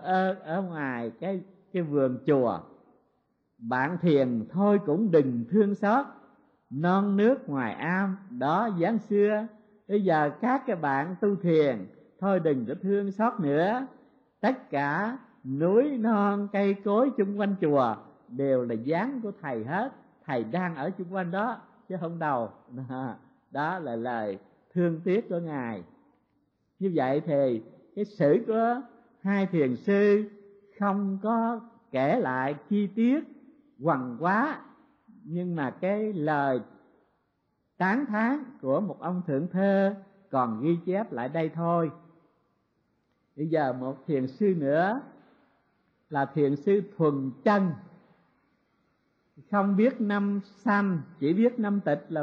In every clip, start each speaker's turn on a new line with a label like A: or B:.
A: ở ngoài cái vườn chùa. Bạn thiền thôi cũng đừng thương xót, non nước ngoài am đó dáng xưa. Bây giờ các cái bạn tu thiền thôi đừng có thương xót nữa. Tất cả núi non cây cối chung quanh chùa đều là dáng của thầy hết. Thầy đang ở chung quanh đó chứ không đâu. Đó là lời thương tiếc của Ngài. Như vậy thì cái sử của hai thiền sư không có kể lại chi tiết hoằng quá, nhưng mà cái lời tán thán của một ông thượng thơ còn ghi chép lại đây thôi. Bây giờ một thiền sư nữa là thiền sư Thuần Chân, không biết năm sanh, chỉ biết năm tịch là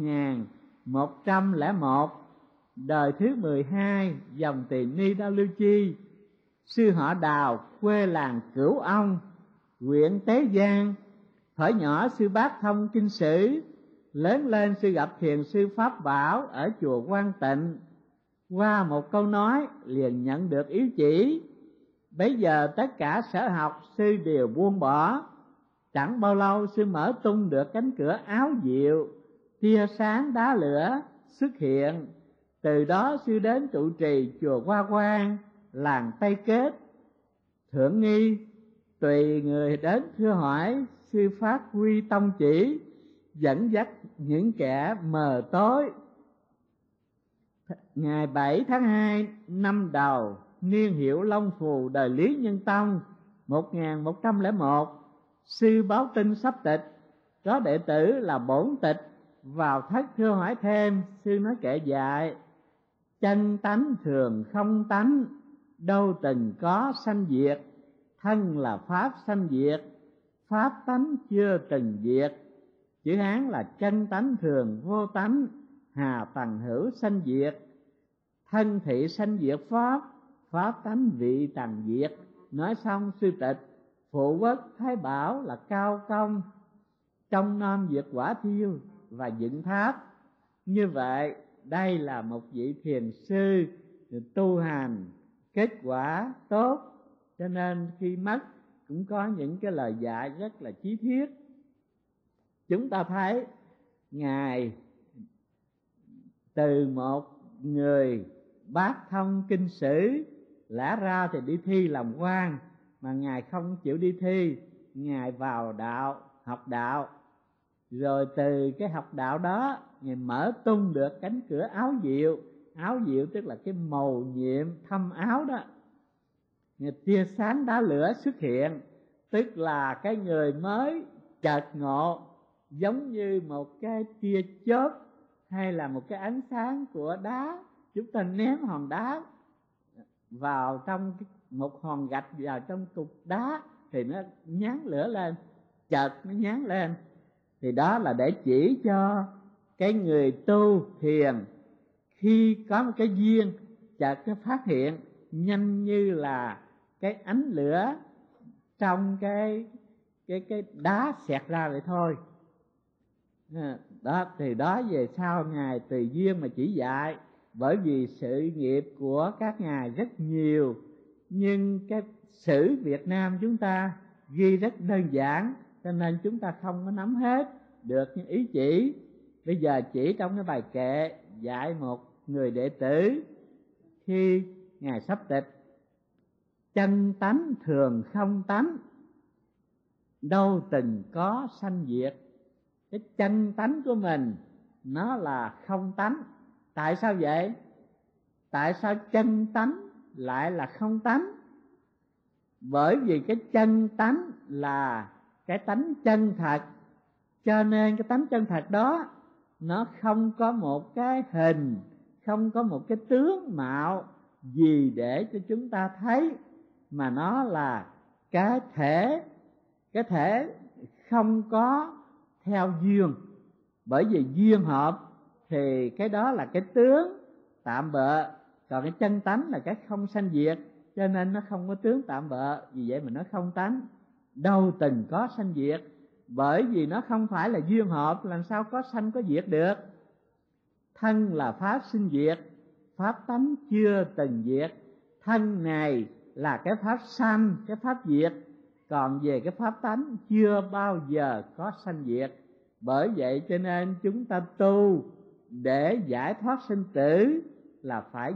A: 1101, đời thứ 12, dòng Tỳ Ni Đao Lưu Chi. Sư họ Đào, quê làng Cửu Ông, huyện Tế Giang. Thuở nhỏ sư bác thông kinh sử, lớn lên sư gặp thiền sư Pháp Bảo ở chùa Quang Tịnh. Qua một câu nói liền nhận được ý chỉ. Bấy giờ tất cả sở học sư đều buông bỏ. Chẳng bao lâu sư mở tung được cánh cửa áo diệu, tia sáng đá lửa xuất hiện. Từ đó sư đến trụ trì chùa Hoa Quang, làng Tây Kết, Thượng Nghi. Tùy người đến thưa hỏi, sư phát huy tông chỉ, dẫn dắt những kẻ mờ tối. Ngày 7 tháng 2 năm Đầu, niên hiệu Long Phù, đời Lý Nhân Tông 1101, sư báo tin sắp tịch. Có đệ tử là Bổn Tịch vào thất thưa hỏi thêm. Sư nói kệ dạy: chân tánh thường không tánh, đâu từng có sanh diệt. Thân là pháp sanh diệt, pháp tánh chưa từng diệt. Chữ Hán là chân tánh thường vô tánh, hà tầng hữu sanh diệt. Thân thị sanh diệt pháp, pháp tánh vị tầng diệt. Nói xong sư Tịch phụ quốc Thái Bảo là cao công, trong năm diệt quả thiêu và dựng tháp. Như vậy đây là một vị thiền sư tu hành kết quả tốt, cho nên khi mất cũng có những cái lời dạy rất là chí thiết. Chúng ta thấy Ngài từ một người bác thông kinh sử, lẽ ra thì đi thi làm quan, mà Ngài không chịu đi thi. Ngài vào đạo, học đạo. Rồi từ cái học đạo đó, Ngài mở tung được cánh cửa áo diệu. Áo diệu tức là cái mầu nhiệm thâm áo đó. Ngài tia sáng đá lửa xuất hiện, tức là cái người mới chợt ngộ, giống như một cái tia chớp hay là một cái ánh sáng của đá. Chúng ta ném hòn đá vào trong một hòn gạch, vào trong cục đá thì nó nhán lửa lên, chợt nó nhán lên. Thì đó là để chỉ cho cái người tu thiền khi có một cái duyên chợt nó phát hiện, nhanh như là cái ánh lửa trong cái đá xẹt ra vậy thôi. Đó thì đó về sau Ngài tùy duyên mà chỉ dạy. Bởi vì sự nghiệp của các ngài rất nhiều, nhưng cái sử Việt Nam chúng ta ghi rất đơn giản, cho nên chúng ta không có nắm hết được những ý chỉ. Bây giờ chỉ trong cái bài kệ dạy một người đệ tử khi Ngài sắp tịch: chân tánh thường không tánh, đâu từng có sanh diệt. Cái chân tánh của mình nó là không tánh. Tại sao vậy? Tại sao chân tánh lại là không tánh? Bởi vì cái chân tánh là cái tánh chân thật, cho nên cái tánh chân thật đó nó không có một cái hình, không có một cái tướng mạo gì để cho chúng ta thấy, mà nó là cái thể không có theo duyên. Bởi vì duyên hợp thì cái đó là cái tướng tạm bợ, còn cái chân tánh là cái không sanh diệt, cho nên nó không có tướng tạm bợ. Vì vậy mà nó không tánh, đâu từng có sanh diệt. Bởi vì nó không phải là duyên hợp, làm sao có sanh có diệt được. Thân là pháp sinh diệt, pháp tánh chưa từng diệt. Thân này là cái pháp sanh, cái pháp diệt. Còn về cái pháp tánh chưa bao giờ có sanh diệt. Bởi vậy cho nên chúng ta tu để giải thoát sinh tử là phải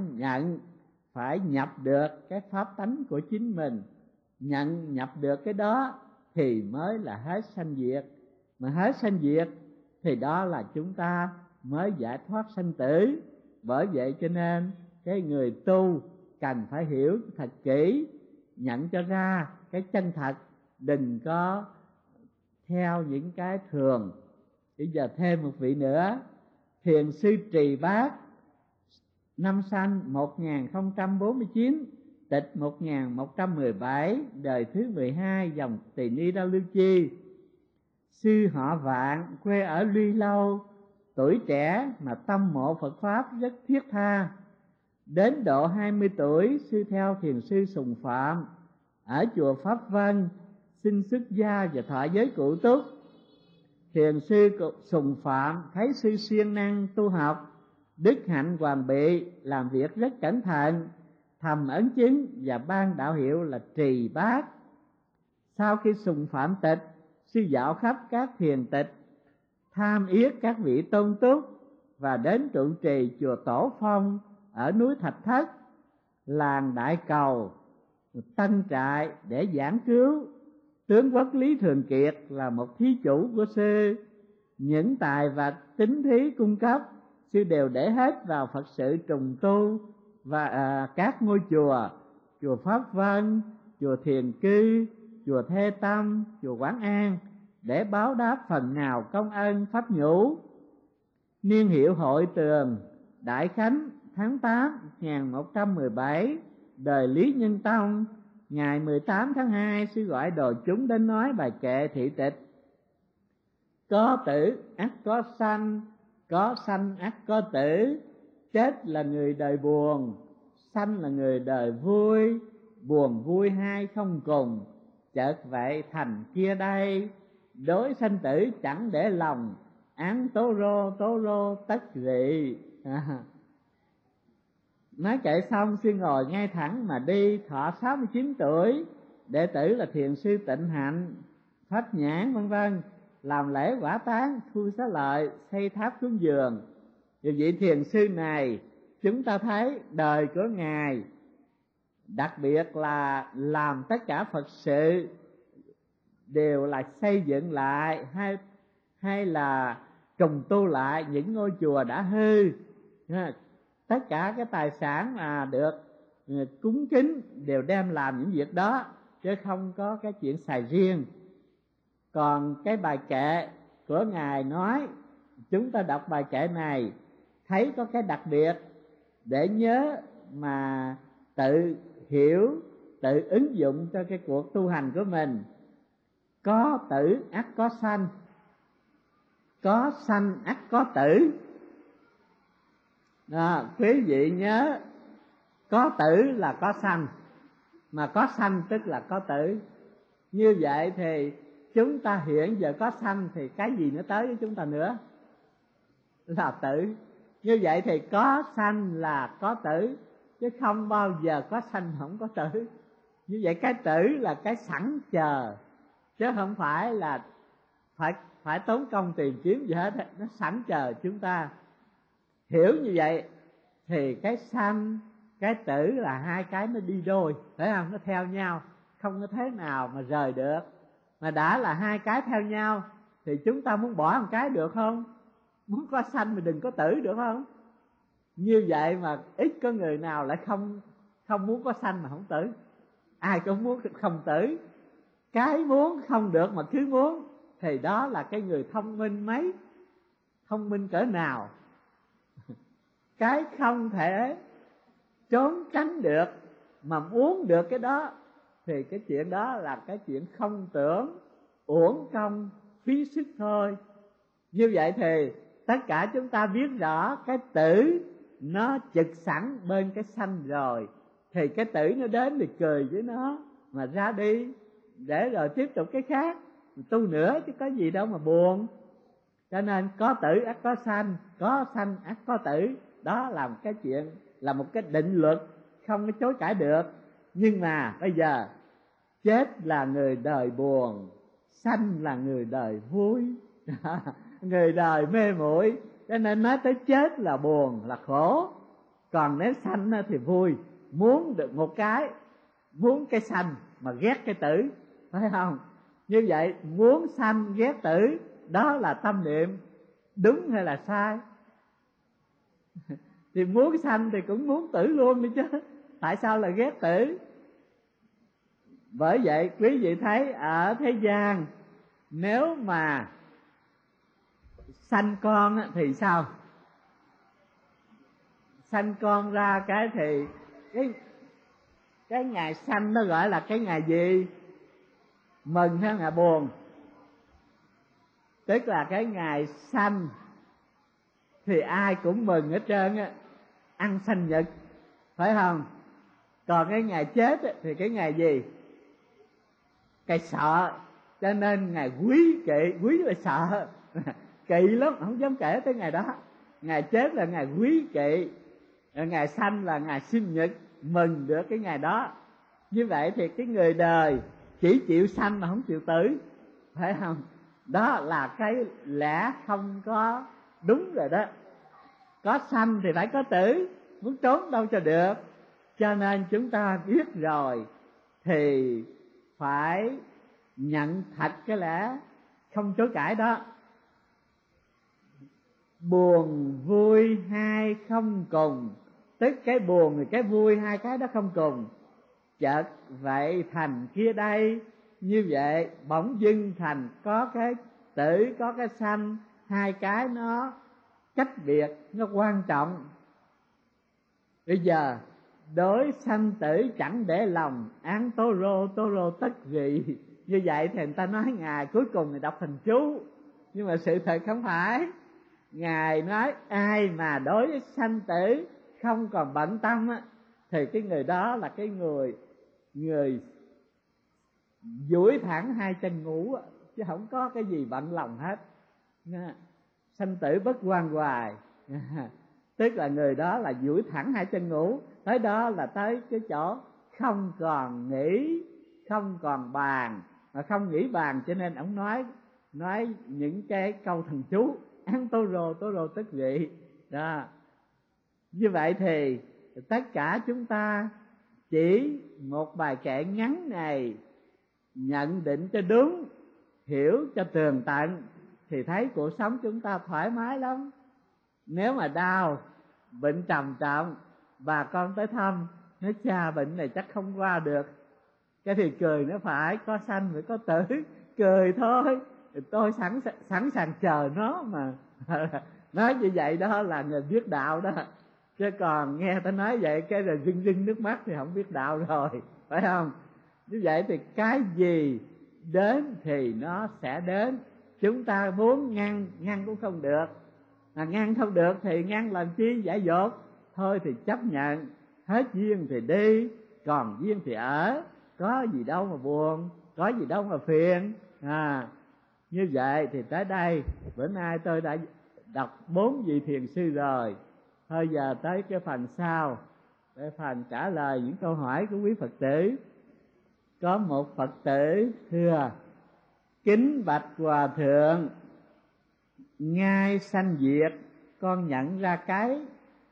A: nhập được cái pháp tánh của chính mình. Nhập được cái đó thì mới là hết sanh diệt. Mà hết sanh diệt thì đó là chúng ta mới giải thoát sanh tử. Bởi vậy cho nên cái người tu cần phải hiểu thật kỹ, nhận cho ra cái chân thật, đừng có theo những cái thường. Bây giờ thêm một vị nữa, Thiền sư Trì Bát, năm sanh 1049, tịch 1117, đời thứ 12, dòng Tỳ Ni Đa Lưu Chi. Sư họ Vạn, quê ở Luy Lâu, tuổi trẻ mà tâm mộ Phật Pháp rất thiết tha. Đến độ 20 tuổi, sư theo thiền sư Sùng Phạm ở chùa Pháp Vân, xin xuất gia và thọ giới cụ túc. Thiền sư Sùng Phạm thấy sư siêng năng tu học, đức hạnh hoàn bị, làm việc rất cẩn thận, thầm ấn chứng và ban đạo hiệu là Trì Bát. Sau khi Sùng Phạm tịch, sư dạo khắp các thiền tịch, tham yết các vị tôn túc và đến trụ trì chùa Tổ Phong ở núi Thạch Thất, làng Đại Cầu, Tân Trại để giảng cứu. Tướng quốc Lý Thường Kiệt là một thí chủ của sư. Những tài vật tín thí cung cấp, sư đều để hết vào Phật sự trùng tu và các ngôi chùa: chùa Pháp Vân, chùa Thiền Cư, chùa Thê Tâm, chùa Quảng An, để báo đáp phần nào công ơn pháp nhũ. Niên hiệu Hội Tường, Đại Khánh, tháng 8 1117, đời Lý Nhân Tông. Ngày 18 tháng 2, sư gọi đồ chúng đến nói bài kệ thị tịch: có tử ắt có sanh ắt có tử. Chết là người đời buồn, sanh là người đời vui. Buồn vui hai không cùng, chợt vậy thành kia đây. Đối sanh tử chẳng để lòng, án tố rô tất rị. Nói kệ xong, sư ngồi ngay thẳng mà đi. Thọ 69 tuổi, đệ tử là thiền sư Tịnh Hạnh, Pháp Nhãn vân vân làm lễ quả táng, thu xá lợi, xây tháp xuống giường. Vì vị thiền sư này, chúng ta thấy đời của ngài đặc biệt là làm tất cả Phật sự đều là xây dựng lại hay là trùng tu lại những ngôi chùa đã hư. Tất cả cái tài sản mà được cúng kính đều đem làm những việc đó, chứ không có cái chuyện xài riêng. Còn cái bài kệ của ngài nói, chúng ta đọc bài kệ này thấy có cái đặc biệt để nhớ mà tự hiểu, tự ứng dụng cho cái cuộc tu hành của mình. Có tử ắt có sanh, có sanh ắt có tử. Quý vị nhớ, có tử là có sanh, mà có sanh tức là có tử. Như vậy thì chúng ta hiện giờ có sanh thì cái gì nó tới với chúng ta nữa? Là tử. Như vậy thì có sanh là có tử, chứ không bao giờ có sanh không có tử. Như vậy cái tử là cái sẵn chờ, chứ không phải là phải tốn công tìm kiếm gì hết. Nó sẵn chờ chúng ta. Hiểu như vậy thì cái sanh, cái tử là hai cái nó đi đôi, phải không? Nó theo nhau, không có thế nào mà rời được. Mà đã là hai cái theo nhau thì chúng ta muốn bỏ một cái được không? Muốn có sanh mà đừng có tử được không? Như vậy mà ít có người nào lại không muốn có sanh mà không tử. Ai cũng muốn không tử. Cái muốn không được mà cứ muốn thì đó là cái người thông minh mấy, thông minh cỡ nào. Cái không thể trốn tránh được mà muốn được cái đó thì cái chuyện đó là cái chuyện không tưởng, uổng công, phí sức thôi. Như vậy thì tất cả chúng ta biết rõ cái tử nó trực sẵn bên cái sanh rồi, thì cái tử nó đến thì cười với nó mà ra đi, để rồi tiếp tục cái khác tu nữa, chứ có gì đâu mà buồn. Cho nên có tử ắt có sanh, có sanh ắt có tử. Đó là một cái chuyện, là một cái định luật không có chối cãi được. Nhưng mà bây giờ chết là người đời buồn, sanh là người đời vui. Người đời mê muội, cho nên nói tới chết là buồn, là khổ. Còn nếu sanh thì vui. Muốn được một cái, muốn cái sanh mà ghét cái tử, phải không? Như vậy muốn sanh ghét tử, đó là tâm niệm đúng hay là sai? Thì muốn sanh thì cũng muốn tử luôn đi chứ, tại sao là ghét tử? Bởi vậy quý vị thấy ở thế gian, nếu mà sanh con thì sao? Sanh con ra cái thì cái ngày sanh nó gọi là cái ngày gì? Mừng hay là buồn? Tức là cái ngày sanh thì ai cũng mừng hết trơn á, ăn sanh nhật, phải không? Còn cái ngày chết thì cái ngày gì? Cái sợ. Cho nên ngày quý kỵ, quý là sợ, kỵ lắm, không dám kể tới ngày đó. Ngày chết là ngày quý kỵ, ngày sanh là ngày sinh nhật, mừng được cái ngày đó. Như vậy thì cái người đời chỉ chịu sanh mà không chịu tử, phải không? Đó là cái lẽ không có đúng rồi đó. Có sanh thì phải có tử, muốn trốn đâu cho được. Cho nên chúng ta biết rồi thì phải nhận thật cái lẽ không chối cãi đó. Buồn vui hai không cùng, tức cái buồn và cái vui hai cái đó không cùng. Chợt vậy thành kia đây, như vậy bỗng dưng thành có cái tử, có cái sanh, hai cái nó cách biệt, nó quan trọng. Bây giờ đối sanh tử chẳng để lòng, án tố rô tất vị. Như vậy thì người ta nói Ngài cuối cùng người đọc thành chú, nhưng mà sự thật không phải. Ngài nói ai mà đối với sanh tử không còn bận tâm á, thì cái người đó là cái người duỗi thẳng hai chân ngủ, chứ không có cái gì bận lòng hết. Sanh tử bất quan hoài, tức là người đó là duỗi thẳng hai chân ngủ. Tới đó là tới cái chỗ không còn nghĩ, không còn bàn, mà không nghĩ bàn, cho nên ông nói những cái câu thần chú án tố rô tức vị đó. Như vậy thì tất cả chúng ta chỉ một bài kệ ngắn này nhận định cho đúng, hiểu cho tường tận, thì thấy cuộc sống chúng ta thoải mái lắm. Nếu mà đau, bệnh trầm trọng, bà con tới thăm, nói cha bệnh này chắc không qua được, cái thì cười nó phải, có sanh phải có tử, cười thôi, tôi sẵn sàng chờ nó mà. Nói như vậy đó là người biết đạo đó. Chứ còn nghe ta nói vậy cái rồi rưng rưng nước mắt thì không biết đạo rồi, phải không? Như vậy thì cái gì đến thì nó sẽ đến. Chúng ta muốn ngăn cũng không được, mà ngăn không được thì ngăn làm chi, giải dột. Thôi thì chấp nhận, hết duyên thì đi, còn duyên thì ở. Có gì đâu mà buồn, có gì đâu mà phiền. Như vậy thì tới đây, bữa nay tôi đã đọc 4 vị thiền sư rồi. Thôi giờ tới cái phần sau, cái phần trả lời những câu hỏi của quý Phật tử. Có một Phật tử thưa: kính bạch Hòa Thượng, ngay sanh diệt con nhận ra cái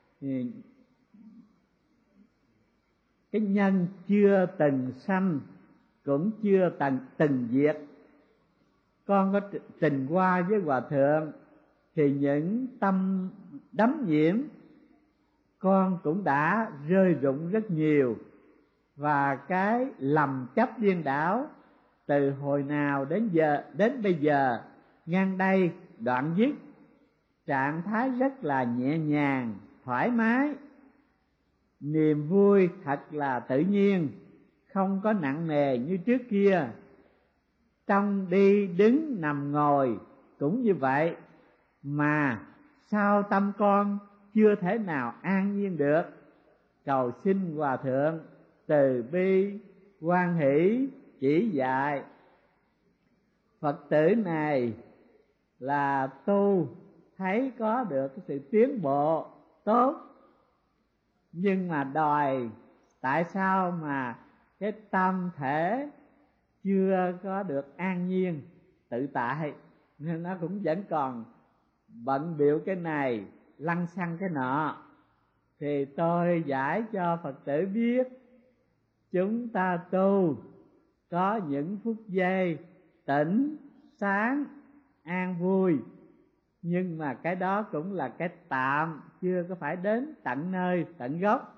A: nhân chưa từng sanh cũng chưa từng diệt. Con có trình qua với Hòa Thượng thì những tâm đắm nhiễm con cũng đã rơi rụng rất nhiều, và cái lầm chấp điên đảo từ hồi nào đến bây giờ ngang đây đoạn dứt. Trạng thái rất là nhẹ nhàng, thoải mái, niềm vui thật là tự nhiên, không có nặng nề như trước kia. Trong đi đứng nằm ngồi cũng như vậy, mà sao tâm con chưa thể nào an nhiên được. Cầu xin Hòa Thượng từ bi hoan hỷ chỉ dạy. Phật tử này là tu thấy có được cái sự tiến bộ tốt, nhưng mà đòi tại sao mà cái tâm thể chưa có được an nhiên tự tại, nên nó cũng vẫn còn bận bịu cái này lăng xăng cái nọ. Thì tôi giải cho Phật tử biết, chúng ta tu có những phút giây tỉnh, sáng, an vui, nhưng mà cái đó cũng là cái tạm, chưa có phải đến tận nơi tận gốc.